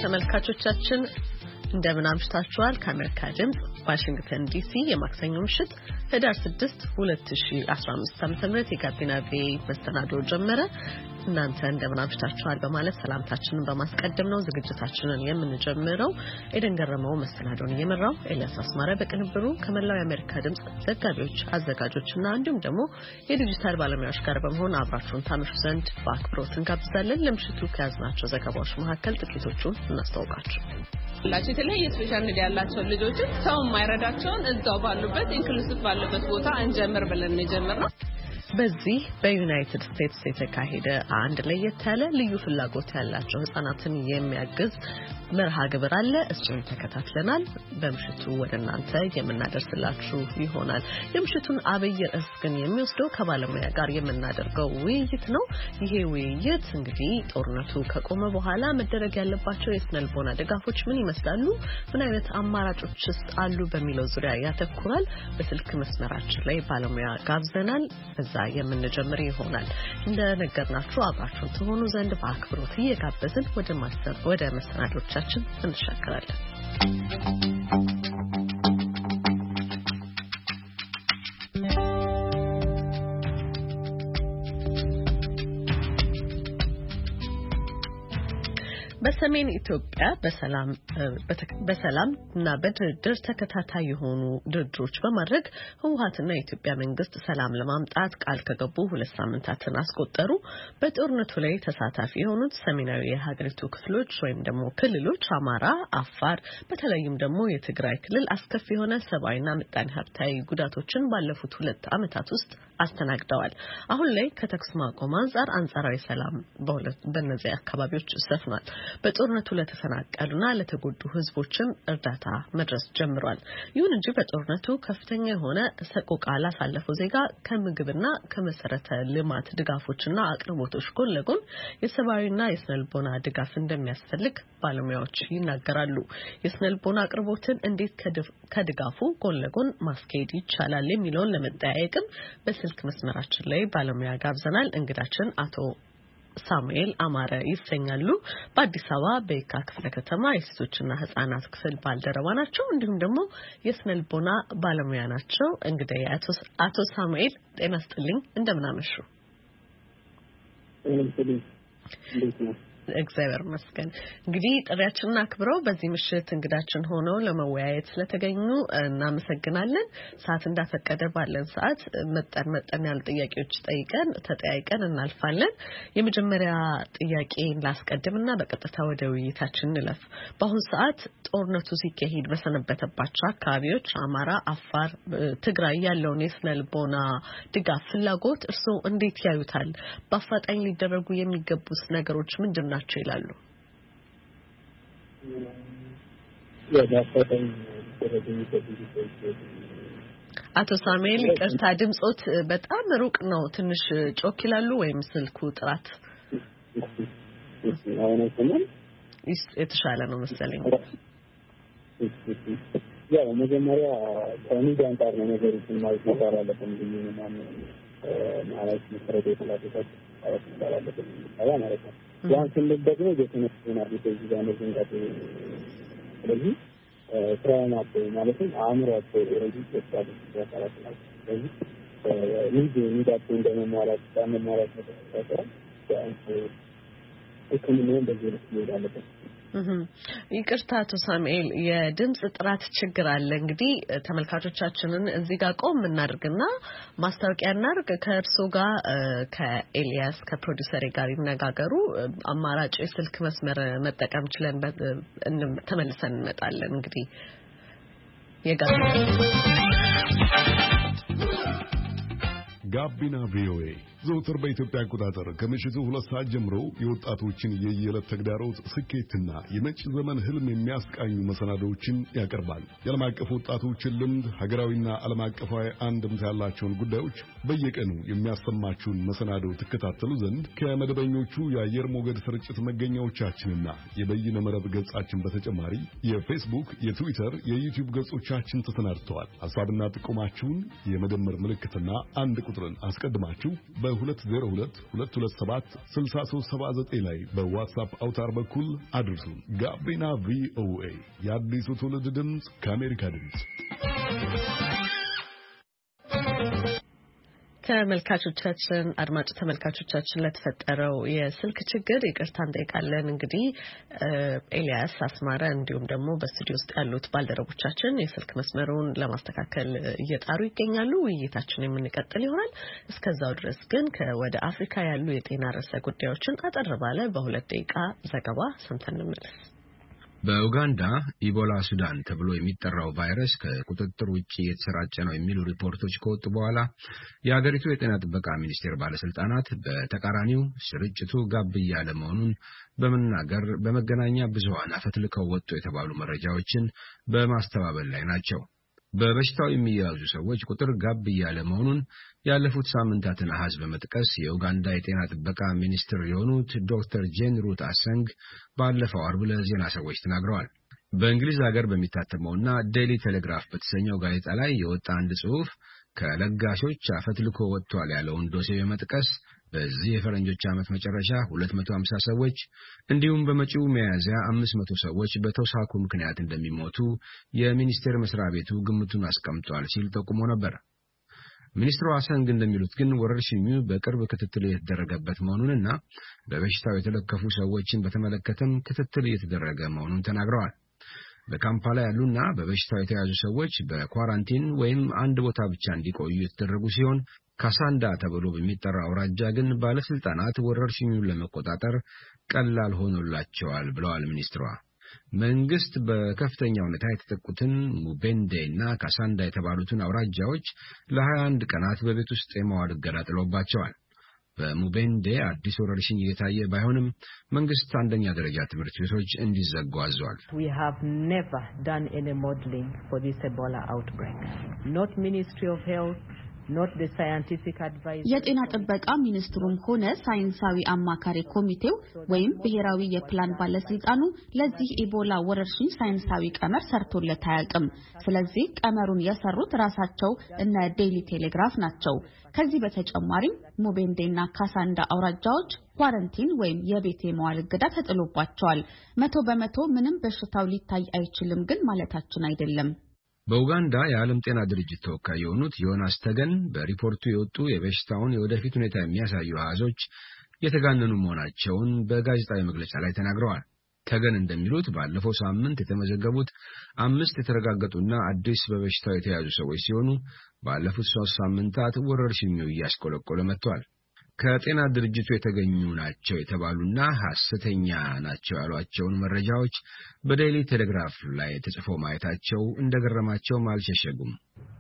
ተመልካቾቻችን እንደምን አምሽታችኋል? ከአሜሪካ ድምጽ ዋሽንግተን ዲሲ የማክሰኞ ምሽት ህዳር 6 2015 ዓ.ም የጋቢና ቪኦኤ መሰናዶ ጀመረ። እናንተ እንደምን አምሽታችኋል በማለት ሰላምታችንን በማስቀደም ነው ዝግጅታችንን የምንጀምረው። ኤደን ገረመው መሰናዶን እየመራው፣ ኤልያስ አስማረ በቅንብሩ ከመላው የአሜሪካ ድምጽ ዘጋቢዎች፣ አዘጋጆችና እንዲሁም ደግሞ የዲጂታል ባለሙያዎች ጋር በመሆን አብራችሁን ታመሹ ዘንድ በአክብሮት እንጋብዛለን። ለምሽቱ ከያዝናቸው ዘገባዎች መካከል ጥቂቶቹን እናስተዋውቃችሁ። የተለያየ ስፔሻል ኒድ ያላቸው ልጆች ሰው የማይረዳቸውን እዛው ባሉበት ኢንክሉሲቭ ባለበት ቦታ እንጀምር ብለን የጀመርነው። በዚህ በዩናይትድ ስቴትስ የተካሄደ አንድ ለየት ያለ ልዩ ፍላጎት ያላቸው ህጻናትን የሚያግዝ መርሃ ግብር አለ። እሱን ተከታትለናል። በምሽቱ ወደ እናንተ የምናደርስላችሁ ይሆናል። የምሽቱን አብይ ርዕስ ግን የሚወስደው ከባለሙያ ጋር የምናደርገው ውይይት ነው። ይሄ ውይይት እንግዲህ ጦርነቱ ከቆመ በኋላ መደረግ ያለባቸው የስነልቦና ድጋፎች ምን ይመስላሉ፣ ምን አይነት አማራጮችስ አሉ በሚለው ዙሪያ ያተኩራል። በስልክ መስመራችን ላይ ባለሙያ ጋብዘናል። እዛ የምንጀምር ይሆናል። እንደነገርናችሁ አብራችሁን ትሆኑ ዘንድ በአክብሮት እየጋበዝን ወደ መሰናዶቻችን እንሻገራለን። በሰሜን ኢትዮጵያ በሰላም እና በድርድር ተከታታይ የሆኑ ድርድሮች በማድረግ ህወሓትና የኢትዮጵያ መንግስት ሰላም ለማምጣት ቃል ከገቡ 2 ሳምንታትን አስቆጠሩ። በጦርነቱ ላይ ተሳታፊ የሆኑት ሰሜናዊ የሀገሪቱ ክፍሎች ወይም ደግሞ ክልሎች አማራ፣ አፋር በተለይም ደግሞ የትግራይ ክልል አስከፊ የሆነ ሰብአዊና ምጣኔ ሀብታዊ ጉዳቶችን ባለፉት 2 ዓመታት ውስጥ አስተናግደዋል። አሁን ላይ ከተኩስ ማቆም አንጻር አንጻራዊ ሰላም በእነዚህ አካባቢዎች ሰፍኗል። በጦርነቱ ለተፈናቀሉና ለተጎዱ ህዝቦችም እርዳታ መድረስ ጀምሯል። ይሁን እንጂ በጦርነቱ ከፍተኛ የሆነ ሰቆቃ ላሳለፈው ዜጋ ከምግብና ከመሰረተ ልማት ድጋፎችና አቅርቦቶች ጎን ለጎን የሰብአዊና የስነልቦና ድጋፍ እንደሚያስፈልግ ባለሙያዎች ይናገራሉ። የስነልቦና አቅርቦትን እንዴት ከድጋፉ ጎን ለጎን ማስኬድ ይቻላል የሚለውን ለመጠያየቅም በስልክ መስመራችን ላይ ባለሙያ ጋብዘናል። እንግዳችን አቶ ሳሙኤል አማረ ይሰኛሉ። በአዲስ አበባ በየካ ክፍለ ከተማ የሴቶችና ህጻናት ክፍል ባልደረባ ናቸው። እንዲሁም ደግሞ የስነልቦና ባለሙያ ናቸው። እንግዲህ አቶ ሳሙኤል ጤና ይስጥልኝ፣ እንደምን አመሹ? እግዚአብሔር ይመስገን። እንግዲህ ጥሪያችንን አክብረው በዚህ ምሽት እንግዳችን ሆነው ለመወያየት ስለተገኙ እናመሰግናለን። ሰዓት እንዳፈቀደ ባለን ሰዓት መጠን ያሉ ጥያቄዎች ተጠያይቀን እናልፋለን። የመጀመሪያ ጥያቄ ላስቀድምና በቀጥታ ወደ ውይይታችን እንለፍ። በአሁኑ ሰዓት ጦርነቱ ሲካሄድ በሰነበተባቸው አካባቢዎች አማራ፣ አፋር፣ ትግራይ ያለውን የስነልቦና ድጋፍ ፍላጎት እርስዎ እንዴት ያዩታል? በአፋጣኝ ሊደረጉ የሚገቡት ነገሮች ምንድን ናቸው ይላሉ? አቶ ሳሙኤል ይቅርታ፣ ድምጾት በጣም ሩቅ ነው። ትንሽ ጮክ ይላሉ ወይም ስልኩ ጥራት የተሻለ ነው መሰለኝ። ያው መጀመሪያ ከሚዲያ አንፃር ነው ነገሮችን ማለት ነው አለብን ማለት መሰረተ ፍላጎቶች አለብን ማለት ነው። ያን ስንል ደግሞ የተነሱና በዚህ ጋር ነው እንግዲህ ስለዚህ ትራውማት ማለትም አእምሮአቸው ኦሬዲ ተስተካክሏል ያሳላል። ስለዚህ ሚዲያቸው እንደመሟላት ተስተካክሏል። ኢኮኖሚው እንደዚህ ነው ያለበት። ይቅርታ አቶ ሳሙኤል የድምጽ ጥራት ችግር አለ። እንግዲህ ተመልካቾቻችንን እዚህ ጋር ቆም እናድርግና ማስታወቂያ እናድርግ። ከእርሶ ጋር ከኤልያስ ከፕሮዲውሰር ጋር ይነጋገሩ። አማራጭ የስልክ መስመር መጠቀም ችለን ተመልሰን እንመጣለን። እንግዲህ ጋቢና ቪኦኤ ዘውትር በኢትዮጵያ አቆጣጠር ከምሽቱ 2 ሰዓት ጀምሮ የወጣቶችን የየዕለት ተግዳሮት ስኬትና የመጪ ዘመን ህልም የሚያስቃኙ መሰናዶዎችን ያቀርባል። የዓለም አቀፍ ወጣቶችን ልምድ፣ ሀገራዊና ዓለም አቀፋዊ አንድምታ ያላቸውን ጉዳዮች በየቀኑ የሚያሰማችሁን መሰናዶ ትከታተሉ ዘንድ ከመደበኞቹ የአየር ሞገድ ስርጭት መገኛዎቻችንና የበይነ መረብ ገጻችን በተጨማሪ የፌስቡክ፣ የትዊተር፣ የዩቲዩብ ገጾቻችን ተሰናድተዋል። ሐሳብና ጥቆማችሁን የመደመር ምልክትና አንድ ቁጥርን አስቀድማችሁ በ2022276379 ላይ በዋትስአፕ አውታር በኩል አድርሱን። ጋቢና ቪኦኤ የአዲሱ ትውልድ ድምፅ ከአሜሪካ ድምፅ። አድማጭ ተመልካቾቻችን ለተፈጠረው የስልክ ችግር ይቅርታ እንጠይቃለን። እንግዲህ ኤልያስ አስማረ እንዲሁም ደግሞ በስቱዲዮ ውስጥ ያሉት ባልደረቦቻችን የስልክ መስመሩን ለማስተካከል እየጣሩ ይገኛሉ። ውይይታችን የምንቀጥል ይሆናል። እስከዛው ድረስ ግን ወደ አፍሪካ ያሉ የጤና ርዕሰ ጉዳዮችን አጠር ባለ በ2 ደቂቃ ዘገባ ሰምተን እንመለስ። በኡጋንዳ ኢቦላ ሱዳን ተብሎ የሚጠራው ቫይረስ ከቁጥጥር ውጪ የተሰራጨ ነው የሚሉ ሪፖርቶች ከወጡ በኋላ የሀገሪቱ የጤና ጥበቃ ሚኒስቴር ባለስልጣናት በተቃራኒው ስርጭቱ ጋብ እያለ መሆኑን በመናገር በመገናኛ ብዙሃን አፈትልከው ወጡ የተባሉ መረጃዎችን በማስተባበል ላይ ናቸው። በበሽታው የሚያዙ ሰዎች ቁጥር ጋብ እያለ መሆኑን ያለፉት ሳምንታትን አሃዝ በመጥቀስ የኡጋንዳ የጤና ጥበቃ ሚኒስትር የሆኑት ዶክተር ጄን ሩት አሰንግ ባለፈው አርብ ለዜና ሰዎች ተናግረዋል። በእንግሊዝ ሀገር በሚታተመውና ዴይሊ ቴሌግራፍ በተሰኘው ጋዜጣ ላይ የወጣ አንድ ጽሑፍ ከለጋሾች አፈትልኮ ወጥቷል ያለውን ዶሴ በመጥቀስ በዚህ የፈረንጆች ዓመት መጨረሻ 250 ሰዎች እንዲሁም በመጪው ሚያዝያ 500 ሰዎች በተውሳኩ ምክንያት እንደሚሞቱ የሚኒስቴር መስሪያ ቤቱ ግምቱን አስቀምጧል ሲል ጠቁሞ ነበር። ሚኒስትሩ አሰንግ እንደሚሉት ግን ወረርሽኙ በቅርብ ክትትል እየተደረገበት መሆኑንና በበሽታው የተለከፉ ሰዎችን በተመለከተም ክትትል እየተደረገ መሆኑን ተናግረዋል። በካምፓላ ያሉና በበሽታው የተያዙ ሰዎች በኳራንቲን ወይም አንድ ቦታ ብቻ እንዲቆዩ የተደረጉ ሲሆን ካሳንዳ ተብሎ በሚጠራ አውራጃ ግን ባለስልጣናት ወረርሽኙን ለመቆጣጠር ቀላል ሆኖላቸዋል ብለዋል ሚኒስትሯ። መንግስት በከፍተኛ ሁኔታ የተጠቁትን ሙቤንዴ እና ካሳንዳ የተባሉትን አውራጃዎች ለ21 ቀናት በቤት ውስጥ የመዋል እገዳ ጥሎባቸዋል። በሙቤንዴ አዲስ ወረርሽኝ እየታየ ባይሆንም መንግስት አንደኛ ደረጃ ትምህርት ቤቶች እንዲዘጉ አዟል። We have never done any modeling for this Ebola outbreak. Not Ministry of Health, not the scientific advice. የጤና ጥበቃ ሚኒስትሩም ሆነ ሳይንሳዊ አማካሪ ኮሚቴው ወይም ብሔራዊ የፕላን ባለስልጣኑ ለዚህ ኢቦላ ወረርሽኝ ሳይንሳዊ ቀመር ሰርቶለት አያውቅም። ስለዚህ ቀመሩን የሰሩት ራሳቸው እነ ዴይሊ ቴሌግራፍ ናቸው። ከዚህ በተጨማሪም ሙቤንዴና ካሳንዳ አውራጃዎች ኳረንቲን ወይም የቤት የመዋል እገዳ ተጥሎባቸዋል። 100% ምንም በሽታው ሊታይ አይችልም ግን ማለታችን አይደለም። በኡጋንዳ የዓለም ጤና ድርጅት ተወካይ የሆኑት ዮናስ ተገን በሪፖርቱ የወጡ የበሽታውን የወደፊት ሁኔታ የሚያሳዩ አሃዞች የተጋነኑ መሆናቸውን በጋዜጣዊ መግለጫ ላይ ተናግረዋል። ተገን እንደሚሉት ባለፈው ሳምንት የተመዘገቡት 5 የተረጋገጡና አዲስ በበሽታው የተያዙ ሰዎች ሲሆኑ ባለፉት 3 ሳምንታት ወረርሽኙ እያሽቆለቆለ መጥቷል። ከጤና ድርጅቱ የተገኙ ናቸው የተባሉና ሐሰተኛ ናቸው ያሏቸውን መረጃዎች በዴይሊ ቴሌግራፍ ላይ ተጽፈው ማየታቸው እንደገረማቸውም አልሸሸጉም።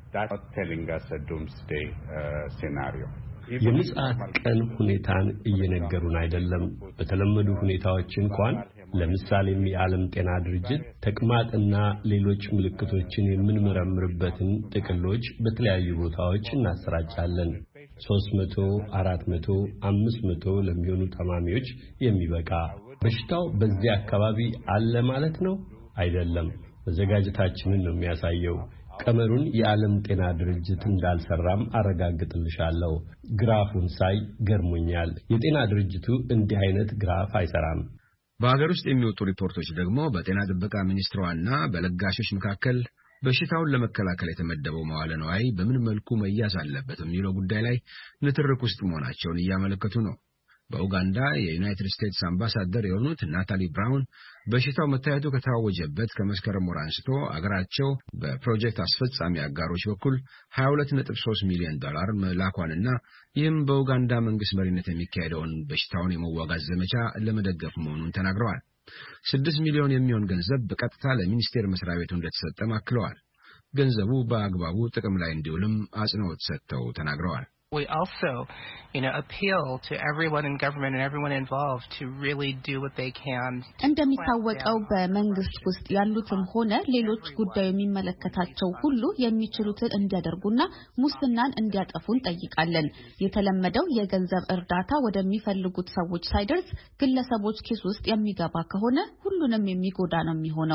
የምጽአት ቀን ሁኔታን እየነገሩን አይደለም። በተለመዱ ሁኔታዎች እንኳን ለምሳሌም የዓለም ጤና ድርጅት ተቅማጥና ሌሎች ምልክቶችን የምንመረምርበትን ጥቅሎች በተለያዩ ቦታዎች እናሰራጫለን። 300፣ 400፣ 500 ለሚሆኑ ታማሚዎች የሚበቃ በሽታው በዚህ አካባቢ አለ ማለት ነው አይደለም። መዘጋጀታችንን ነው የሚያሳየው። ቀመሩን የዓለም ጤና ድርጅት እንዳልሰራም አረጋግጥልሻለሁ። ግራፉን ሳይ ገርሞኛል። የጤና ድርጅቱ እንዲህ አይነት ግራፍ አይሰራም። በአገር ውስጥ የሚወጡ ሪፖርቶች ደግሞ በጤና ጥበቃ ሚኒስትሯና በለጋሾች መካከል በሽታውን ለመከላከል የተመደበው መዋለ ንዋይ በምን መልኩ መያዝ አለበት የሚለው ጉዳይ ላይ ንትርክ ውስጥ መሆናቸውን እያመለከቱ ነው። በኡጋንዳ የዩናይትድ ስቴትስ አምባሳደር የሆኑት ናታሊ ብራውን በሽታው መታየቱ ከታወጀበት ከመስከረም ወር አንስቶ አገራቸው በፕሮጀክት አስፈጻሚ አጋሮች በኩል $22.3 ሚሊዮን መላኳንና ይህም በኡጋንዳ መንግስት መሪነት የሚካሄደውን በሽታውን የመዋጋት ዘመቻ ለመደገፍ መሆኑን ተናግረዋል። 6 ሚሊዮን የሚሆን ገንዘብ በቀጥታ ለሚኒስቴር መስሪያ ቤቱ እንደተሰጠ አክለዋል። ገንዘቡ በአግባቡ ጥቅም ላይ እንዲውልም አጽንኦት ሰጥተው ተናግረዋል። We also, appeal to everyone in government and everyone involved to really do what they can. እንደሚታወቀው በመንግስት ውስጥ ያሉትም ሆነ ሌሎች ጉዳዩ የሚመለከታቸው ሁሉ የሚችሉትን እንዲያደርጉና ሙስናን እንዲያጠፉ እንጠይቃለን። የተለመደው የገንዘብ እርዳታ ወደሚፈልጉት ሰዎች ሳይደርስ ግለሰቦች ኪስ ውስጥ የሚገባ ከሆነ ሁሉንም የሚጎዳ ነው የሚሆነው።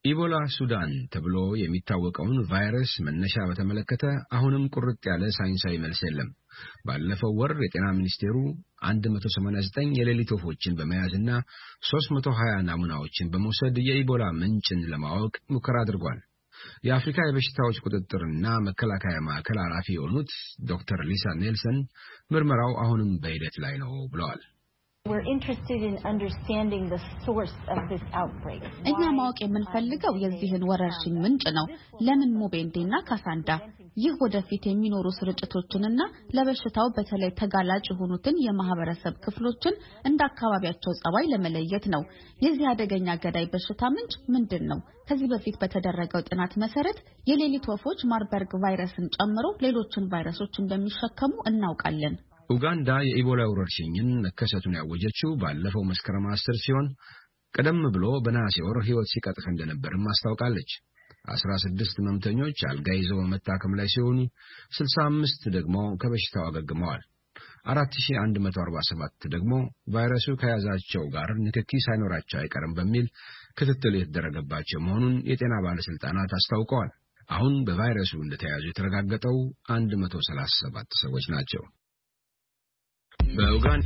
ኢቦላ ሱዳን ተብሎ የሚታወቀውን ቫይረስ መነሻ በተመለከተ አሁንም ቁርጥ ያለ ሳይንሳዊ መልስ የለም። ባለፈው ወር የጤና ሚኒስቴሩ 189 የሌሊት ወፎችን በመያዝና 320 ናሙናዎችን በመውሰድ የኢቦላ ምንጭን ለማወቅ ሙከራ አድርጓል። የአፍሪካ የበሽታዎች ቁጥጥርና መከላከያ ማዕከል ኃላፊ የሆኑት ዶክተር ሊሳ ኔልሰን ምርመራው አሁንም በሂደት ላይ ነው ብለዋል። እኛ ማወቅ የምንፈልገው የዚህን ወረርሽኝ ምንጭ ነው። ለምን ሙቤንዴና ካሳንዳ? ይህ ወደፊት የሚኖሩ ስርጭቶችንና ለበሽታው በተለይ ተጋላጭ የሆኑትን የማህበረሰብ ክፍሎችን እንደ አካባቢያቸው ጸባይ ለመለየት ነው። የዚህ አደገኛ ገዳይ በሽታ ምንጭ ምንድነው? ከዚህ በፊት በተደረገው ጥናት መሰረት የሌሊት ወፎች ማርበርግ ቫይረስን ጨምሮ ሌሎችን ቫይረሶች እንደሚሸከሙ እናውቃለን። ኡጋንዳ የኢቦላ ወረርሽኝን መከሰቱን ያወጀችው ባለፈው መስከረም 10 ሲሆን ቀደም ብሎ በነሐሴ ወር ሕይወት ሲቀጥፍ እንደነበርም አስታውቃለች። 16 ህመምተኞች አልጋ ይዘው በመታከም ላይ ሲሆኑ 65 ደግሞ ከበሽታው አገግመዋል። 4147 ደግሞ ቫይረሱ ከያዛቸው ጋር ንክኪ ሳይኖራቸው አይቀርም በሚል ክትትል የተደረገባቸው መሆኑን የጤና ባለስልጣናት አስታውቀዋል። አሁን በቫይረሱ እንደተያዙ የተረጋገጠው 137 ሰዎች ናቸው። በኡጋንዳ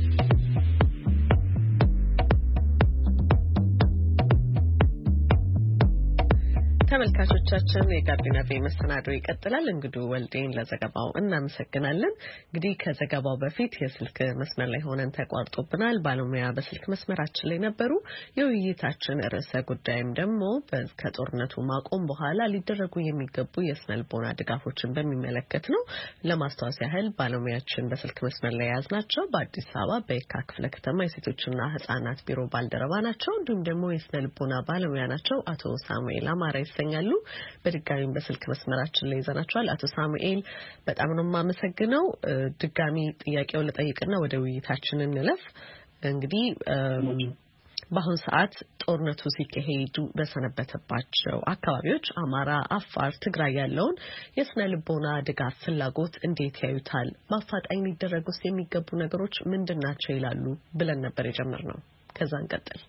ተመልካቾቻችን የጋቢና ቤ መሰናዶ ይቀጥላል። እንግዲህ ወልዴን ለዘገባው እናመሰግናለን። እንግዲህ ከዘገባው በፊት የስልክ መስመር ላይ ሆነን ተቋርጦብናል። ባለሙያ በስልክ መስመራችን ላይ ነበሩ። የውይይታችን ርዕሰ ጉዳይም ደግሞ ከጦርነቱ ማቆም በኋላ ሊደረጉ የሚገቡ የስነልቦና ድጋፎችን በሚመለከት ነው። ለማስተዋወስ ያህል ባለሙያችን በስልክ መስመር ላይ ያዝናቸው በአዲስ አበባ በየካ ክፍለ ከተማ የሴቶችና ህጻናት ቢሮ ባልደረባ ናቸው። እንዲሁም ደግሞ የስነልቦና ባለሙያ ናቸው። አቶ ሳሙኤል አማራ ይሰኛሉ። በድጋሚ በስልክ መስመራችን ላይ ይዘናቸዋል። አቶ ሳሙኤል በጣም ነው የማመሰግነው። ድጋሚ ጥያቄውን ልጠይቅና ወደ ውይይታችን እንለፍ። እንግዲህ በአሁን ሰዓት ጦርነቱ ሲካሄዱ በሰነበተባቸው አካባቢዎች አማራ፣ አፋር፣ ትግራይ ያለውን የስነ ልቦና ድጋፍ ፍላጎት እንዴት ያዩታል? በአፋጣኝ ሊደረጉስ የሚገቡ ነገሮች ምንድን ናቸው ይላሉ ብለን ነበር የጀመርነው። ከዛ እንቀጥል።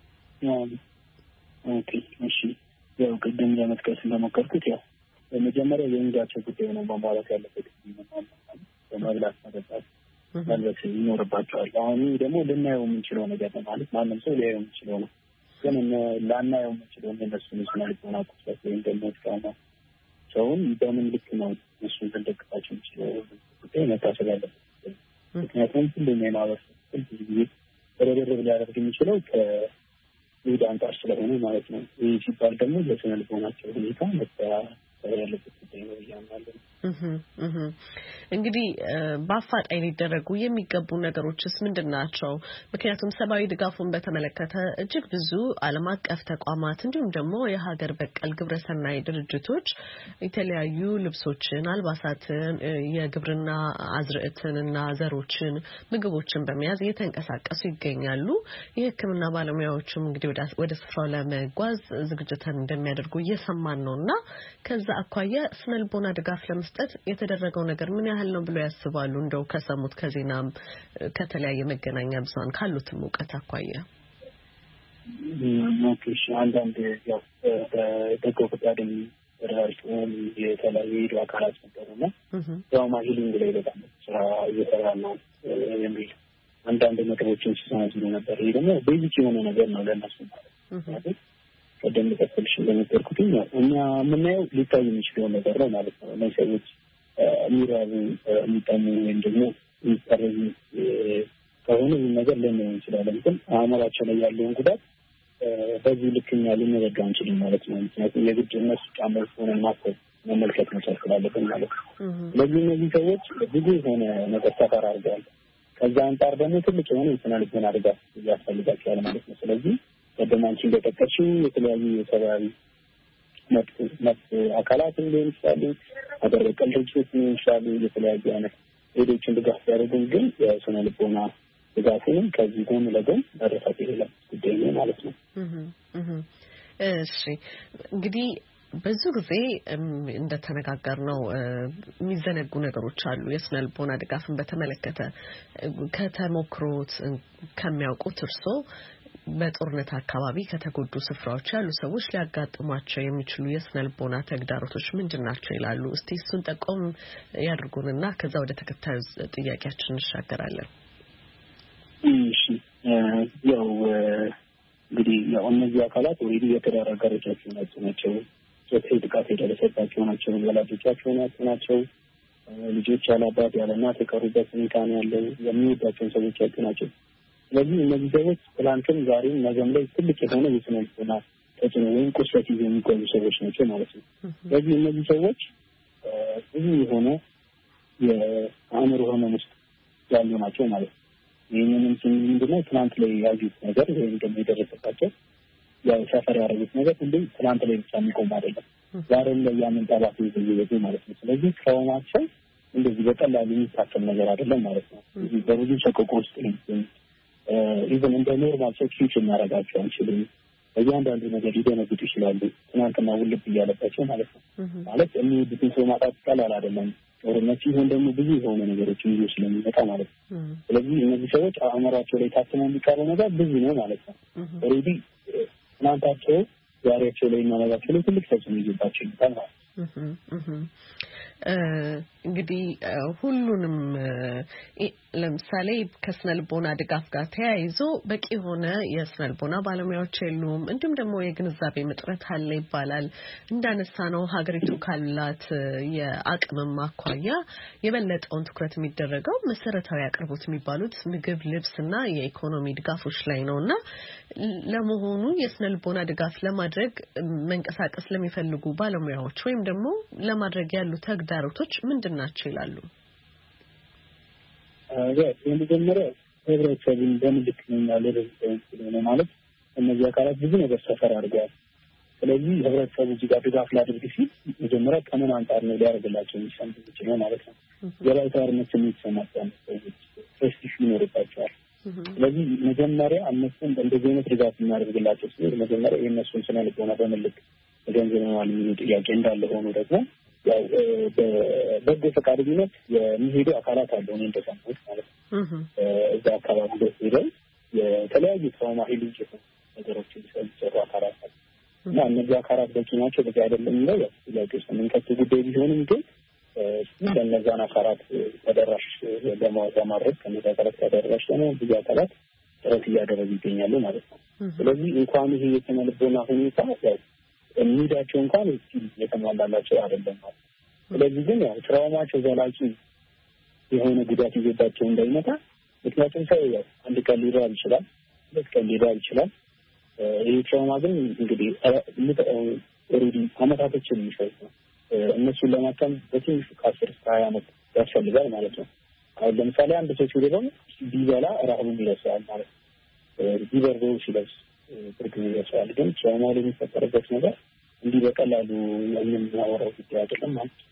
ኦኬ እሺ። ያው ቅድም ለመጥቀስ እንደሞከርኩት ያው በመጀመሪያ የእንግዳቸው ጉዳይ ነው ማሟላት ያለበት በመብላት መጠጣት መልበስ ይኖርባቸዋል። አሁን ደግሞ ልናየው የምንችለው ነገር ነው ማለት ማንም ሰው ሊያየው የሚችለው ነው። ግን ላናየው የምንችለው እነሱን ስነ ልቦና ቁስለት ወይም ደግሞ ትራማ ሰውን በምን ልክ ነው እሱን ልንደግፋቸው የምንችለው ጉዳይ መታሰብ ያለበት። ምክንያቱም ሁሉም የማህበረሰብ ብዙ ጊዜ በረበረብ ሊያደርግ የሚችለው ከይሁዳ አንጻር ስለሆነ ማለት ነው። ይህ ሲባል ደግሞ በስነ ልቦናቸው ሁኔታ ያለበት ጉዳይ ነው እያምናለሁ። እንግዲህ በአፋጣኝ ሊደረጉ የሚገቡ ነገሮችስ ምንድን ናቸው? ምክንያቱም ሰብአዊ ድጋፉን በተመለከተ እጅግ ብዙ ዓለም አቀፍ ተቋማት እንዲሁም ደግሞ የሀገር በቀል ግብረሰናይ ድርጅቶች የተለያዩ ልብሶችን፣ አልባሳትን፣ የግብርና አዝርዕትንና ዘሮችን፣ ምግቦችን በመያዝ እየተንቀሳቀሱ ይገኛሉ። የሕክምና ባለሙያዎችም እንግዲህ ወደ ስፍራው ለመጓዝ ዝግጅትን እንደሚያደርጉ እየሰማን ነውና ከዛ አኳያ ስነልቦና ድጋፍ ለመስጠት የተደረገው ነገር ምን ያህል ነው ብሎ ያስባሉ? እንደው ከሰሙት ከዜናም ከተለያየ መገናኛ ብዙሃን ካሉትም እውቀት አኳያ ኦኬ አንዳንድ ያው በደጎ ፈቃድም ተደራጅተው የተለያዩ ሄዱ አካላት ነበሩና ያው ማሂሊንግ ላይ በጣም ስራ እየሰራ ነው የሚል አንዳንድ ነገሮችን ሲሰማዙ ነበር። ይሄ ደግሞ ቤዚክ የሆነ ነገር ነው ለእነሱ ማለት ነው። ቀደም ተከትልሽ እንደነገርኩት እኛ የምናየው ሊታይ የሚችለው ነገር ነው ማለት ነው። እነዚህ ሰዎች ሚራቡ የሚጠሙ ወይም ደግሞ የሚጠረዙ ከሆነ ይህ ነገር ልናየው እንችላለን። ግን አእምሯቸው ላይ ያለውን ጉዳት በዚህ ልክኛ ልንረዳ እንችላለን ማለት ነው። ምክንያቱም የግድ እነሱ ጫማ ሆነን ማሰብ መመልከት መቻል ስላለብን ማለት ነው። ስለዚህ እነዚህ ሰዎች ብዙ የሆነ ነገር ተፈራርገዋል። ከዛ አንጻር ደግሞ ትልቅ የሆነ የስነ ልቦና ድጋፍ ያስፈልጋቸዋል ማለት ነው። ስለዚህ በደማንቺ እንደተጠቀሽው የተለያዩ የሰብአዊ መብት አካላት ሊሆን ይችላሉ፣ ሀገር በቀል ድርጅቶች ሊሆን ይችላሉ። የተለያዩ አይነት ሌሎችን ድጋፍ ያደርጉን ግን የስነ ልቦና ድጋፉንም ከዚህ ጎን ለጎን መረሳት የሌለም ጉዳይ ነው ማለት ነው። እሺ እንግዲህ ብዙ ጊዜ እንደተነጋገርነው የሚዘነጉ ነገሮች አሉ። የስነ ልቦና ድጋፍን በተመለከተ ከተሞክሮት ከሚያውቁት እርሶ በጦርነት አካባቢ ከተጎዱ ስፍራዎች ያሉ ሰዎች ሊያጋጥሟቸው የሚችሉ የስነልቦና ተግዳሮቶች ምንድናቸው ይላሉ? እስቲ እሱን ጠቆም ያድርጉንና ከዛ ወደ ተከታዩ ጥያቄያችን እንሻገራለን። እሺ ያው እንግዲህ ያው እነዚህ አካላት ወይዲ የተዳራ ጋሮቻቸው ናቸው ጥቃት የደረሰባቸው ናቸው ወላጆቻቸው ናቸው ልጆች ያላባት ያለናት የቀሩበት ሁኔታ ነው ያለው የሚወዳቸው ሰዎች ናቸው። ስለዚህ እነዚህ ሰዎች ትላንትም ዛሬም ነገም ላይ ትልቅ የሆነ የስነልቦና ተጽዕኖ ወይም ቁስለት ይዘው የሚቆዩ ሰዎች ናቸው ማለት ነው። ስለዚህ እነዚህ ሰዎች ብዙ የሆነ የአእምሮ ህመም ውስጥ ያሉ ናቸው ማለት ነው። ይህንንም ምንድነው ትናንት ላይ ያዩት ነገር ወይም ደግሞ የደረሰባቸው ያው ሰፈር ያደረጉት ነገር ሁሉም ትናንት ላይ ብቻ የሚቆም አይደለም። ዛሬም ላይ ያንን ጠላት ይዘው ማለት ነው። ስለዚህ ትራውማቸው እንደዚህ በቀላሉ የሚታከም ነገር አይደለም ማለት ነው። እዚህ በብዙ ሰቆቃ ውስጥ ኢቨን እንደ ኖርማል ሰው ፊት እናደርጋቸው አንችልም። እያንዳንዱ ነገር ሊደነግጡ ይችላሉ። ትናንትና ውልብ እያለባቸው ማለት ነው። ማለት የሚወዱትን ሰው ማጣት ቀላል አይደለም። ጦርነት ሲሆን ደግሞ ብዙ የሆነ ነገሮች ይዞ ስለሚመጣ ማለት ነው። ስለዚህ እነዚህ ሰዎች አእምሯቸው ላይ ታትመው የሚቀረው ነገር ብዙ ነው ማለት ነው። ኦልሬዲ ትናንታቸው ዛሬያቸው ላይ ማለታቸው ላይ ትልቅ ተጽዕኖ ይዞባቸው ይመጣል ማለት ነው። እንግዲህ ሁሉንም ለምሳሌ ከስነልቦና ድጋፍ ጋር ተያይዞ በቂ የሆነ የስነልቦና ባለሙያዎች የሉም። እንዲሁም ደግሞ የግንዛቤ እጥረት አለ ይባላል። እንዳነሳ ነው ሀገሪቱ ካላት የአቅም ማኳያ የበለጠውን ትኩረት የሚደረገው መሰረታዊ አቅርቦት የሚባሉት ምግብ፣ ልብስና የኢኮኖሚ ድጋፎች ላይ ነውና ለመሆኑ የስነልቦና ድጋፍ ለማድረግ መንቀሳቀስ ለሚፈልጉ ባለሙያዎች ወይም ደግሞ ለማድረግ ያሉ ተግዳሮቶች ምንድናቸው ይላሉ? የመጀመሪያ ህብረተሰቡን በምልክተኛ ለደረሰው ማለት እነዚህ አካላት ብዙ ነገር ሰፈር አድርገዋል። ስለዚህ ህብረተሰቡ እዚህ ጋር ድጋፍ ላድርግ ሲል መጀመሪያ ከምን አንጻር ነው ሊያደርግላቸው የሚችለው ማለት ነው። የባይታርነት ስሜት ይሰማቸዋል፣ ፕሬስቲጅ ይኖርባቸዋል። ስለዚህ መጀመሪያ እነሱን እንደዚህ አይነት ድጋፍ የሚያደርግላቸው ሲል መጀመሪያ የእነሱን ስነልቦና በመልክ ገንዘብ ነው የሚሉ ጥያቄ እንዳለ ሆኖ ደግሞ ያው በበጎ ፈቃደኝነት የሚሄዱ አካላት አሉ። እኔ እንደሰማሁት ማለት ነው። እዛ አካባቢ ሄደው የተለያዩ ትራውማ ሂሊንግ ነገሮችን የሚሰሩ አካላት አሉ እና እነዚህ አካላት በቂ ናቸው በቂ አይደለም የሚለው ጥያቄ ውስጥ የምንከት ጉዳይ ቢሆንም ግን ለእነዛን አካላት ተደራሽ ለማድረግ ከነዛ አካላት ተደራሽ ደግሞ ብዙ አካላት ጥረት እያደረጉ ይገኛሉ ማለት ነው። ስለዚህ እንኳን ይሄ የስነልቦና ሁኔታ ያው የሚዳቸው እንኳን የተሟላላቸው አይደለም ማለት። ስለዚህ ግን ያው ትራውማቸው ዘላቂ የሆነ ጉዳት ይዞባቸው እንዳይመጣ ምክንያቱም ሰው ያው አንድ ቀን ሊራብ ይችላል፣ ሁለት ቀን ሊራብ ይችላል። ይህ ትራውማ ግን እንግዲህ ኦልሬዲ አመታቶችን የሚፈጅ ነው። እነሱን ለማከም በትንሹ ከ10 እስከ 20 ዓመት ያስፈልጋል ማለት ነው። አሁን ለምሳሌ አንድ ሰው ሲርበው ቢበላ ረሃቡን ይረሳል ማለት ነው። ቢበርደው ሲለብስ ብርድ ይረሳል። ግን ትራውማው የሚፈጠርበት ነገር እንዲህ በቀላሉ የምናወራው ጉዳይ አይደለም ማለት ነው።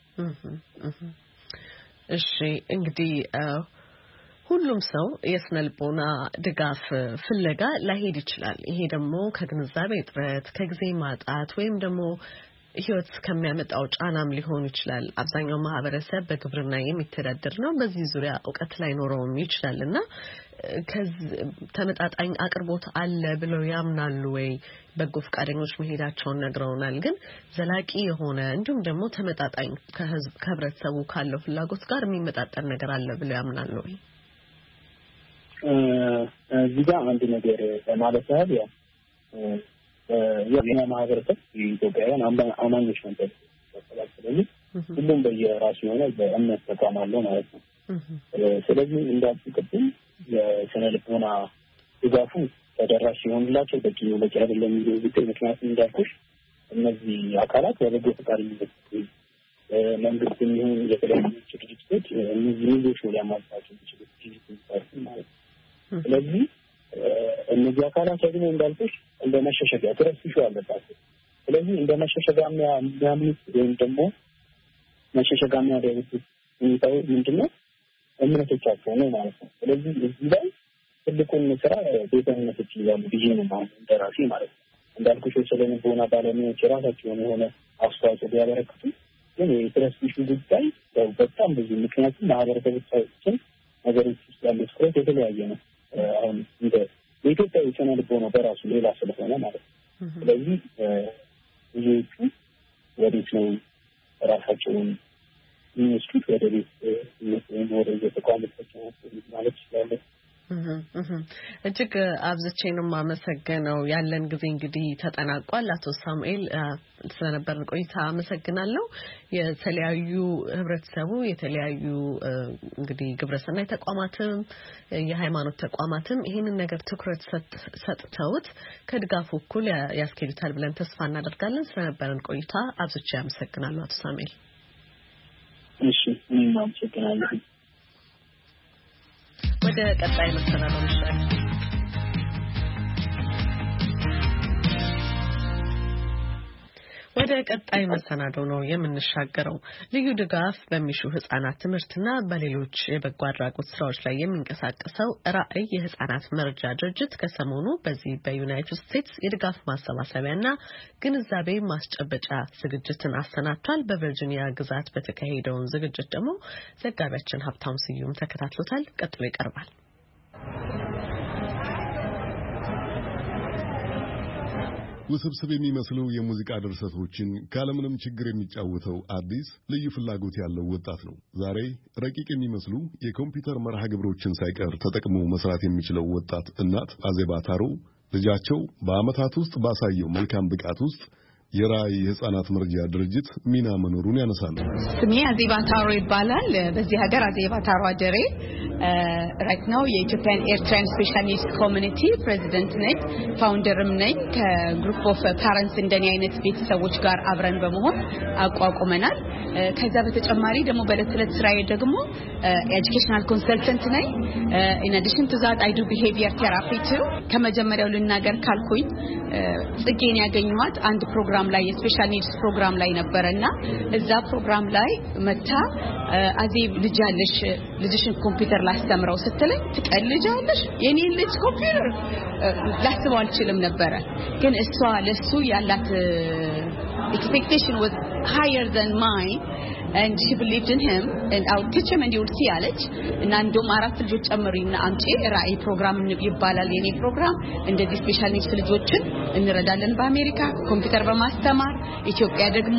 እሺ እንግዲህ ሁሉም ሰው የስነልቦና ድጋፍ ፍለጋ ላይሄድ ይችላል። ይሄ ደግሞ ከግንዛቤ እጥረት፣ ከጊዜ ማጣት ወይም ደግሞ ህይወት ከሚያመጣው ጫናም ሊሆን ይችላል። አብዛኛው ማህበረሰብ በግብርና የሚተዳደር ነው። በዚህ ዙሪያ ዕውቀት ላይኖረውም ይችላልና ተመጣጣኝ አቅርቦት አለ ብለው ያምናሉ ወይ? በጎ ፈቃደኞች መሄዳቸውን ነግረውናል። ግን ዘላቂ የሆነ እንዲሁም ደግሞ ተመጣጣኝ ከህብረተሰቡ ካለው ፍላጎት ጋር የሚመጣጠን ነገር አለ ብለው ያምናሉ ወይ? እዚህ ጋር አንድ ነገር ለማለት ያህል ያው የኛ ማህበረሰብ የኢትዮጵያውያን አማኞች ነበር። ስለዚህ ሁሉም በየራሱ የሆነ በእምነት ተቋም አለው ማለት ነው። ስለዚህ እንዳልኩት የስነልቦና ድጋፉ ተደራሽ ሲሆንላቸው በቂ ነው በቂ አይደለም የሚለው ጉዳይ ምክንያቱም እንዳልኩሽ እነዚህ አካላት በበጎ ፈቃደኝነት መንግስት የሚሆን የተለያዩ ድርጅቶች እነዚህ ልጆች ሊያሟላቸው ይችላሉ ማለት ነው። ስለዚህ እነዚህ አካላት ደግሞ እንዳልኩሽ እንደ መሸሸጊያ ትረስሹ አለባቸው። ስለዚህ እንደ መሸሸጊያ የሚያምኑት ወይም ደግሞ መሸሸጊያ የሚያደርጉት ሁኔታው ምንድነው? እምነቶቻቸው ነው ማለት ነው። ስለዚህ እዚህ ላይ ትልቁን ስራ ቤተ እምነቶች ይዛሉ ብዬ ነው ማለት እንደራሴ ማለት ነው። እንዳልኩሽ የስነልቦና ባለሙያዎች የራሳቸውን የሆነ አስተዋጽኦ ቢያበረክቱ ግን የትረስሹ ጉዳይ በጣም ብዙ ምክንያቱም ማህበረሰቦቻችን ነገሮች ውስጥ ያሉት ትኩረት የተለያየ ነው። አሁን እንደ የኢትዮጵያ የስነ ልቦና በራሱ ሌላ ስለሆነ ማለት ነው። ስለዚህ ብዙዎቹ ወዴት ነው ራሳቸውን የሚወስዱት? ወደ ቤት ወይም ወደ የተቋማቸው ማለት ይችላል። እጅግ አብዝቼ ነው የማመሰግነው። ያለን ጊዜ እንግዲህ ተጠናቋል። አቶ ሳሙኤል ስለነበረን ቆይታ አመሰግናለሁ። የተለያዩ ህብረተሰቡ የተለያዩ እንግዲህ ግብረሰናይ ተቋማትም የሃይማኖት ተቋማትም ይሄንን ነገር ትኩረት ሰጥተውት ከድጋፉ እኩል ያስኬዱታል ብለን ተስፋ እናደርጋለን። ስለነበረን ቆይታ አብዝቼ አመሰግናለሁ አቶ ሳሙኤል። እሺ እኔም አመሰግናለሁ። ወደ ቀጣይ መሰናዶ እንሻገር። ወደ ቀጣይ መሰናዶ ነው የምንሻገረው። ልዩ ድጋፍ በሚሹ ህጻናት ትምህርትና በሌሎች የበጎ አድራጎት ስራዎች ላይ የሚንቀሳቀሰው ራዕይ የህጻናት መርጃ ድርጅት ከሰሞኑ በዚህ በዩናይትድ ስቴትስ የድጋፍ ማሰባሰቢያና ግንዛቤ ማስጨበጫ ዝግጅትን አሰናድቷል። በቨርጂኒያ ግዛት በተካሄደውን ዝግጅት ደግሞ ዘጋቢያችን ሀብታሙ ስዩም ተከታትሎታል። ቀጥሎ ይቀርባል። ውስብስብ የሚመስሉ የሙዚቃ ድርሰቶችን ካለምንም ችግር የሚጫወተው አዲስ ልዩ ፍላጎት ያለው ወጣት ነው። ዛሬ ረቂቅ የሚመስሉ የኮምፒውተር መርሃ ግብሮችን ሳይቀር ተጠቅሞ መስራት የሚችለው ወጣት እናት አዜባ ታሮ ልጃቸው በዓመታት ውስጥ ባሳየው መልካም ብቃት ውስጥ የራዕይ የህፃናት መርጃ ድርጅት ሚና መኖሩን ያነሳሉ። ስሜ አዜባ ታሮ ይባላል። በዚህ ሀገር አዜባ ታሮ አጀሬ ራይት ነው የኢትዮጵያን ኤርትራን ስፔሻል ኒድስ ኮሚኒቲ ፕሬዚደንት ነኝ፣ ፋውንደርም ነኝ። ከግሩፕ ኦፍ ፓረንትስ እንደኔ አይነት ቤተሰቦች ጋር አብረን በመሆን አቋቁመናል። ከዛ በተጨማሪ ደግሞ በዕለት ተዕለት ስራዬ ደግሞ ኤጁኬሽናል ኮንሰልተንት ነኝ። ኢን አዲሽን ቱ ዛት አይ ዱ ቢሄቪየር ቴራፒ ቱ። ከመጀመሪያው ልናገር ካልኩኝ ጽጌን ያገኘኋት አንድ ፕሮግራም ላይ የስፔሻል ኒድስ ፕሮግራም ላይ ነበርና እዛ ፕሮግራም ላይ መታ አዜብ ልጅ ያለሽ ልጅሽን ኮምፒውተር ላስተምረው ስትለኝ ትቀልጃለሽ? የኔ ልጅ ኮምፒውተር ላስበው አልችልም ነበር። ግን እሷ ለሱ ያላት expectation was higher than mine and she believed in him and I would teach him and you would see አለች እና እንደውም አራት ልጆች ጨምሪና አምጪ ራዕይ ፕሮግራም ይባላል የኔ ፕሮግራም። እንደዚህ ስፔሻል ኒድስ ልጆችን እንረዳለን በአሜሪካ ኮምፒውተር በማስተማር። ኢትዮጵያ ደግሞ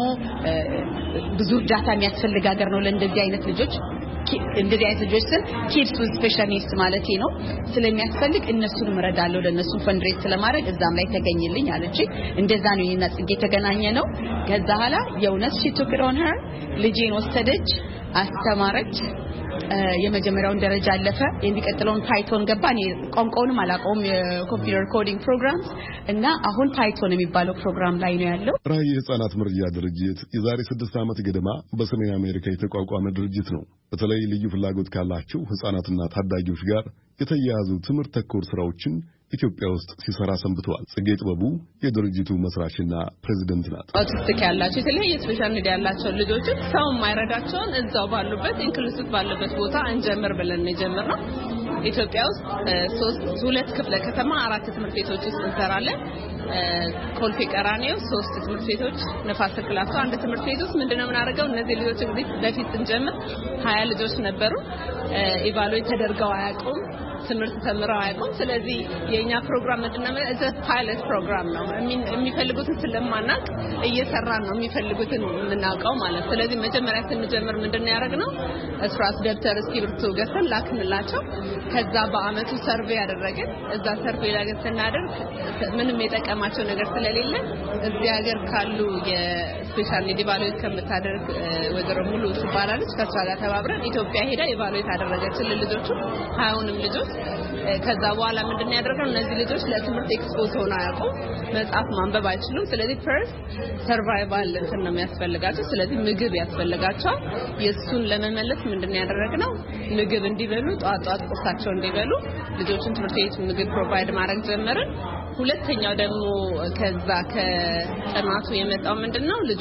ብዙ እርዳታ የሚያስፈልግ ሀገር ነው ለእንደዚህ አይነት ልጆች። እንደዚህ አይነት ልጆችን kids with special needs ማለት ነው ስለሚያስፈልግ እነሱን እረዳለሁ ለነሱ ፈንድሬት ስለማድረግ እዛም ላይ ተገኝልኝ አለች። እንደዛ ነው የኔና ጽጌ ተገናኘ ነው። ከዛ ኋላ የእውነት she took it on her ልጄን ወሰደች አስተማረች። የመጀመሪያውን ደረጃ አለፈ። የሚቀጥለውን ፓይቶን ገባ። እኔ ቋንቋውንም አላውቀውም የኮምፒውተር ኮዲንግ ፕሮግራምስ እና አሁን ፓይቶን የሚባለው ፕሮግራም ላይ ነው ያለው። ራዕይ የህፃናት መርጃ ድርጅት የዛሬ 6 ዓመት ገደማ በሰሜን አሜሪካ የተቋቋመ ድርጅት ነው። በተለይ ልዩ ፍላጎት ካላቸው ህፃናትና ታዳጊዎች ጋር የተያያዙ ትምህርት ተኮር ስራዎችን ኢትዮጵያ ውስጥ ሲሰራ ሰንብተዋል። ጽጌ ጥበቡ የድርጅቱ መስራችና ፕሬዚደንት ናት። ኦቲስቲክ ያላቸው የተለያየ ስፔሻል ኒድ ያላቸው ልጆችን ሰው የማይረዳቸውን እዛው ባሉበት ኢንክሉሲቭ ባለበት ቦታ እንጀምር ብለን ነው የጀመርነው። ኢትዮጵያ ውስጥ 2 ክፍለ ከተማ 4 ትምህርት ቤቶች ውስጥ እንሰራለን። ኮልፌ ቀራኒዮ 3 ትምህርት ቤቶች፣ ነፋስ ስልክ አንድ ትምህርት ቤት ውስጥ ምንድነው የምናደርገው? እነዚህ ልጆች እንግዲህ በፊት ስንጀምር 20 ልጆች ነበሩ። ኢቫሉዌት ተደርገው አያውቁም፣ ትምህርት ተምረው አያውቁም። ስለዚህ የኛ ፕሮግራም ምንድነው? ፓይለት ፕሮግራም ነው። የሚፈልጉትን ስለማናቅ እየሰራን ነው የሚፈልጉትን የምናውቀው ማለት። ስለዚህ መጀመሪያ ስንጀምር ምንድነው ያደረግነው? እስራስ ደብተር እስክሪብቶ ገዝተን ላክንላቸው። ከዛ በአመቱ ሰርቬይ ያደረግን። እዛ ሰርቬይ ላይ ስናደርግ ምንም የጠቀማቸው ነገር ስለሌለ እዚህ ሀገር ካሉ የስፔሻል ኒድ ኢቫሉዌት ከምታደርግ ወይዘሮ ሙሉ ትባላለች ከሷ ጋር ተባብረን ኢትዮጵያ ሄዳ ኢቫሉዌት አደረገችን ልጆቹ 20ንም ልጆች። ከዛ በኋላ ምንድነው ያደረግነው? እነዚህ ልጆች ለትምህርት ኤክስፖዝ ሆነው አያውቁም፣ መጽሐፍ ማንበብ አይችሉም። ስለዚህ ፈርስት ሰርቫይቫል እንትን ነው የሚያስፈልጋቸው። ስለዚህ ምግብ ያስፈልጋቸዋል። የሱን ለመመለስ ምንድነው ያደረግነው? ምግብ እንዲበሉ ጧት ቁርሳቸው እንዲበሉ ልጆችን ትምህርት ቤት ምግብ ፕሮቫይድ ማድረግ ጀመርን። ሁለተኛው ደግሞ ከዛ ከጥናቱ የመጣው ምንድነው? ልጆች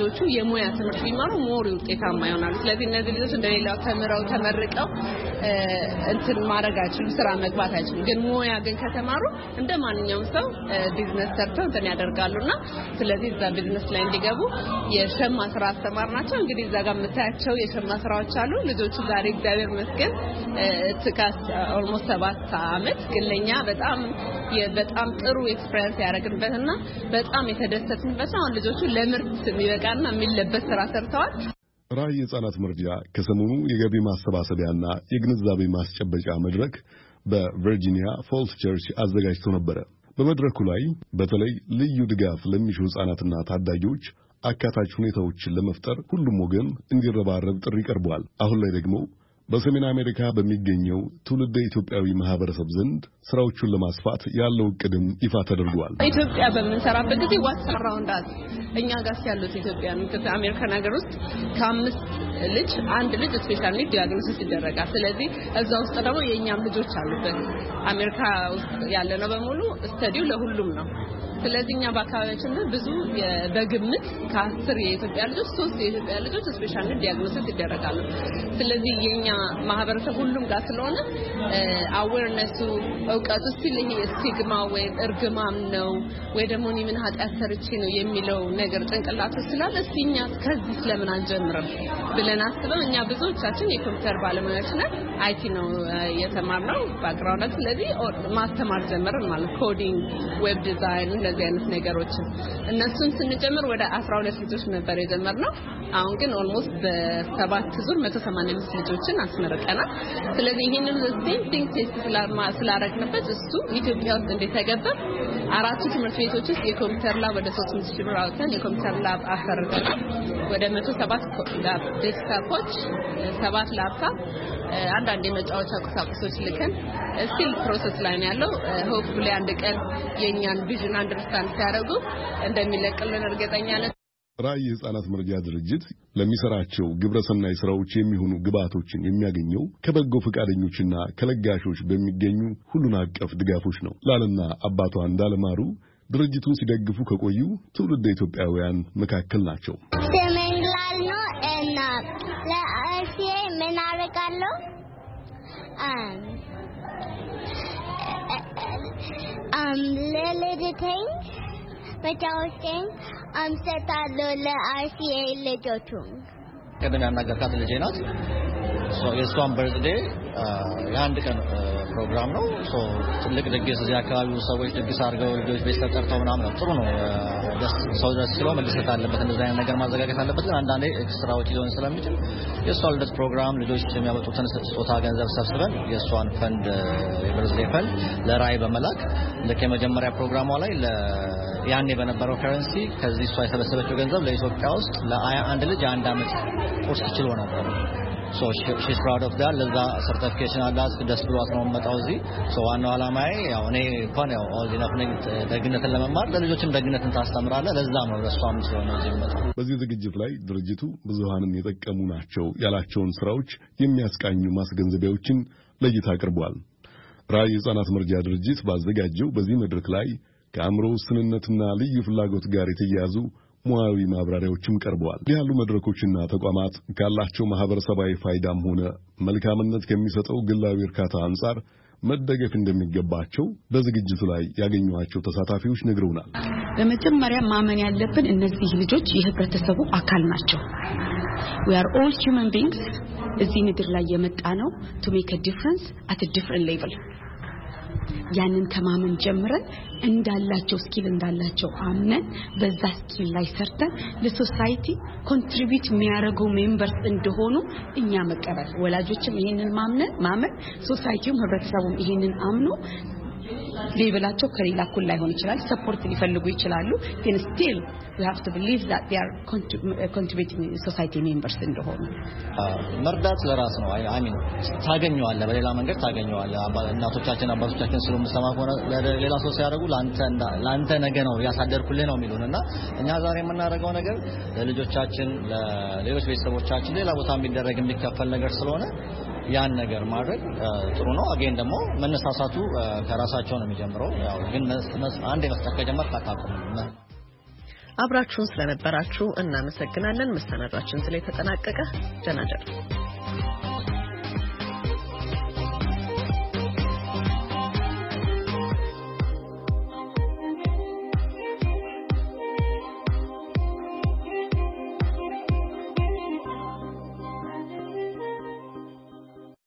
ልጆቹ የሙያ ትምህርት ቢማሩ ሞር ውጤታማ ይሆናሉ። ስለዚህ እነዚህ ልጆች እንደሌላው ተምረው ተመርቀው እንትን ማድረግ አይችሉም፣ ስራ መግባት አይችሉም። ግን ሙያ ግን ከተማሩ እንደማንኛውም ሰው ቢዝነስ ሰርተው እንትን ያደርጋሉና ስለዚህ እዛ ቢዝነስ ላይ እንዲገቡ የሸማ ስራ አስተማርናቸው። እንግዲህ እዛ ጋር የምታያቸው የሸማ ስራዎች አሉ። ልጆቹ ዛሬ እግዚአብሔር ይመስገን ትካስ ኦልሞስት 7 አመት ግን ለኛ በጣም ጥሩ ኤክስፒሪየንስ ያደረግንበትና በጣም የተደሰትንበት ነው። ልጆቹ ለምርት የሚበቃና የሚለበስ ስራ ሰርተዋል። ራዕይ የህጻናት መርጃ ከሰሞኑ የገቢ ማሰባሰቢያና የግንዛቤ ማስጨበጫ መድረክ በቨርጂኒያ ፎልስ ቸርች አዘጋጅቶ ነበር። በመድረኩ ላይ በተለይ ልዩ ድጋፍ ለሚሹ ህጻናትና ታዳጊዎች አካታች ሁኔታዎችን ለመፍጠር ሁሉም ወገን እንዲረባረብ ጥሪ ቀርቧል። አሁን ላይ ደግሞ በሰሜን አሜሪካ በሚገኘው ትውልደ ኢትዮጵያዊ ማህበረሰብ ዘንድ ስራዎቹን ለማስፋት ያለው እቅድም ይፋ ተደርጓል። ኢትዮጵያ በምንሰራበት ጊዜ ዋትስ አራውንድ አስ እኛ ጋር ያሉት ኢትዮጵያን ከአሜሪካን ሀገር ውስጥ ከ5 ልጅ አንድ ልጅ ስፔሻል ኒድ ዲያግኖሲስ ይደረጋል። ስለዚህ እዛ ውስጥ ደግሞ የኛም ልጆች አሉበት። አሜሪካ ውስጥ ያለነው በሙሉ ስተዲው ለሁሉም ነው። ስለዚህ እኛ በአካባቢያችን ብዙ በግምት ከ10 የኢትዮጵያ ልጆች 3 የኢትዮጵያ ልጆች ስፔሻል ኒድ ዲያግኖሲስ ይደረጋሉ። ስለዚህ የኛ ማህበረሰብ ሁሉም ጋር ስለሆነ አዌርነሱ እውቀቱ ሲል ይሄ ስቲግማ ወይ እርግማም ነው ወይ ደግሞ ምን ኃጢአት ሰርቼ ነው የሚለው ነገር ጭንቅላቱ ስላለ እኛ ከዚህ ስለምን አንጀምርም ብለን አስበን እኛ ብዙዎቻችን የኮምፒውተር ባለሙያዎች ነን። አይቲ ነው የተማርነው ባክግራውንድ። ስለዚህ ማስተማር ጀመርን ማለት ኮዲንግ፣ ዌብ ዲዛይን እንደዚህ አይነት ነገሮች እነሱን ስንጀምር ወደ 12 ልጆች ነበር የጀመርነው። አሁን ግን ኦልሞስት በ7 ዙር 185 ልጆችን አስመርቀናል። ስለዚህ ይሄንን ሴም ቲንግ ቴስት ስላደረግንበት እሱ ኢትዮጵያ ውስጥ እንደተገበር 4 ትምህርት ቤቶች ውስጥ የኮምፒውተር ላብ ወደ 300,000 ብር አውጥተን የኮምፒውተር ላብ አሰርተናል። ወደ 107 ላብ ዴስክቶፖች፣ 7 ላፕቶፕ፣ አንዳንድ የመጫወቻ ቁሳቁሶች ልከን ስቲል ፕሮሰስ ላይ ነው ያለው። ሆፕፉሊ አንድ ቀን የኛን ቪዥን አንደርስታንድ ሲያደርጉ እንደሚለቅልን እርግጠኛ ነን። ራዕይ የህጻናት መርጃ ድርጅት ለሚሰራቸው ግብረሰናይ ስራዎች የሚሆኑ ግብዓቶችን የሚያገኘው ከበጎ ፈቃደኞችና ከለጋሾች በሚገኙ ሁሉን አቀፍ ድጋፎች ነው። ላልና አባቷ እንዳለማሩ ድርጅቱን ሲደግፉ ከቆዩ ትውልደ ኢትዮጵያውያን መካከል ናቸው። ሰመንላል ነው እና ለአርሲ ምን አደርጋለሁ ለልጅተኝ በታውስተኝ ሰጣለሁ ለአርሲ ልጆቹ። ቀደም ያናገርካት ልጄ ናት። የእሷን በርዝዴ የአንድ ቀን ፕሮግራም ነው። ትልቅ ድግስ እዚህ አካባቢው ሰዎች ድግስ አድርገው ልጆች ቤት ተጠርተው ምናምን ጥሩ ነው። ሰው ደስ ሲለው መደሰት አለበት። እንደዚህ አይነት ነገር ማዘጋጀት አለበት። ግን አንዳንዴ ኤክስትራዎች ሊሆን ስለሚችል የእሷ ልደት ፕሮግራም ልጆች የሚያመጡትን ስጦታ ገንዘብ ሰብስበን የእሷን ፈንድ የበርዝዴ ፈንድ ለራዕይ በመላክ ልክ የመጀመሪያ ፕሮግራሟ ላይ ያኔ በነበረው ከረንሲ ከዚህ እሷ የሰበሰበችው ገንዘብ ለኢትዮጵያ ውስጥ ለ21 ልጅ የ1 አመት ቁርስ ችሎ ነበር። she's proud of that. ለዛ ሰርቲፊኬሽን አላት። ደስ ብሏት ነው መጣው እዚህ። ዋናው ዓላማዬ ያው እኔ እንኳን ያው ኦልዲ ነፍነኝ ደግነትን ለመማር ለልጆችም ደግነትን ታስተምራለህ። ለዛም ነው ለሷም ስለሆነ እዚህ መጣው። በዚህ ዝግጅት ላይ ድርጅቱ ብዙሃንን የጠቀሙ ናቸው ያላቸውን ስራዎች የሚያስቃኙ ማስገንዘቢያዎችን ለእይታ አቅርቧል። ራዕይ የህጻናት መርጃ ድርጅት ባዘጋጀው በዚህ መድረክ ላይ ከአእምሮ ውስንነትና ልዩ ፍላጎት ጋር የተያያዙ ሙያዊ ማብራሪያዎችም ቀርበዋል። እንዲህ ያሉ መድረኮችና ተቋማት ካላቸው ማህበረሰባዊ ፋይዳም ሆነ መልካምነት ከሚሰጠው ግላዊ እርካታ አንጻር መደገፍ እንደሚገባቸው በዝግጅቱ ላይ ያገኙዋቸው ተሳታፊዎች ነግረውናል። በመጀመሪያ ማመን ያለብን እነዚህ ልጆች የህብረተሰቡ አካል ናቸው። we are all human beings እዚህ ምድር ላይ የመጣ ነው to make a difference at a different level። ያንን ከማመን ጀምረን እንዳላቸው ስኪል እንዳላቸው አምነን በዛ ስኪል ላይ ሰርተን ለሶሳይቲ ኮንትሪቢዩት የሚያደርጉ ሜምበርስ እንደሆኑ እኛ መቀበል፣ ወላጆችም ይሄንን ማመን ሶሳይቲውም ህብረተሰቡም ይሄንን አምኖ ሌቭላቸው ከሌላ እኩል ላይሆን ይችላል፣ ሰፖርት ሊፈልጉ ይችላሉ። ግን still we have to believe that they are contributing society members እንደሆኑ መርዳት ለራስ ነው። አይ ሚን ታገኘዋለህ፣ በሌላ መንገድ ታገኘዋለህ። እናቶቻችን አባቶቻችን ስለምሰማ ሆነ ለሌላ ሰው ሲያደርጉ ላንተ ነገ ነው ያሳደርኩልህ ነው የሚሉንና እኛ ዛሬ የምናደርገው ነገር ለልጆቻችን ለሌሎች ቤተሰቦቻችን ሌላ ቦታ የሚደረግ የሚከፈል ነገር ስለሆነ ያን ነገር ማድረግ ጥሩ ነው። አገን ደግሞ መነሳሳቱ ከራሳቸው ነው የሚጀምረው። ያው ግን አንዴ መስጠት ከጀመርክ አታቆምም። አብራችሁን ስለነበራችሁ እናመሰግናለን። መሰናዷችን ስለተጠናቀቀ ደህና እደሩ።